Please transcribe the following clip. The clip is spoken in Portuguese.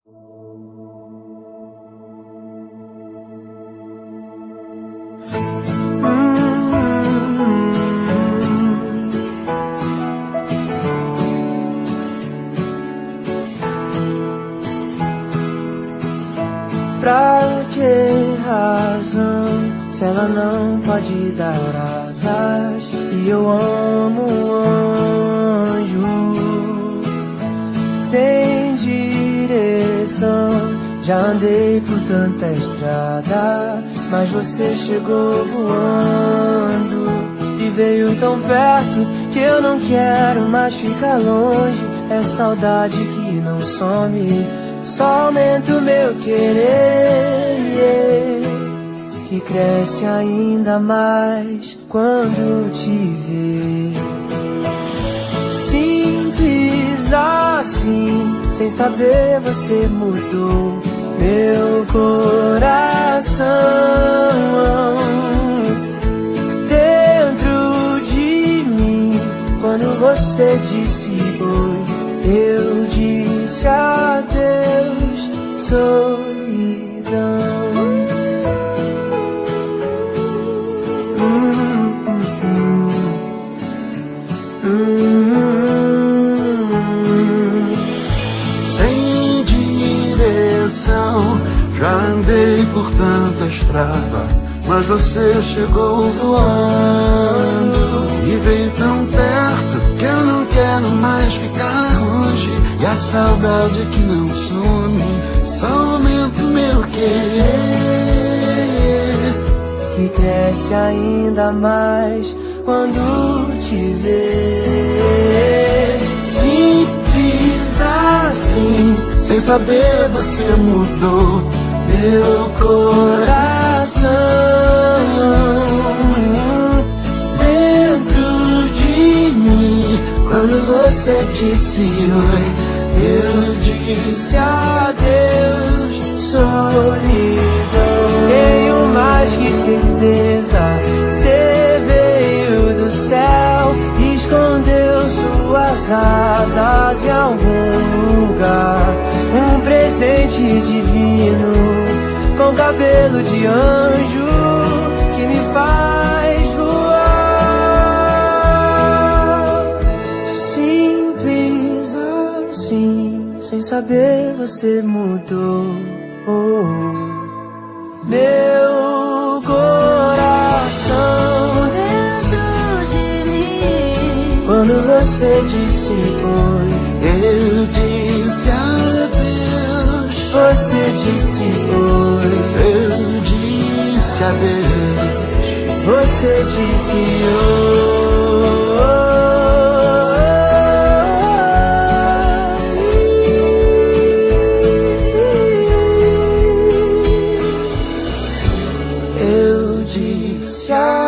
Pra que razão, se ela não pode dar asas? E eu amo um anjo sem direção. Já andei por tanta estrada, mas você chegou voando e veio tão perto que eu não quero mais ficar longe. É saudade que não some, só aumenta o meu querer, que cresce ainda mais quando te vê. Simples assim, sem saber você mudou meu coração. Dentro de mim, quando você disse oi, eu disse adeus, solidão. Sem direção, já andei por tanta estrada, mas você chegou voando e veio tão perto que eu não quero mais ficar longe. E a saudade que não some, só aumenta o meu querer, que cresce ainda mais quando te vê. Simples assim, sem saber você mudou meu coração. Dentro de mim, quando você disse oi, eu disse adeus, solidão. Tenho mais que certeza, você veio do céu e escondeu suas asas em algum lugar. Um presente divino, com cabelo de anjo, que me faz voar. Simples assim, sem saber você mudou meu coração. Dentro de mim, Quando você disse oi, eu disse adeus. você disse oi, Eu disse adeus. você disse oi. Eu disse adeus.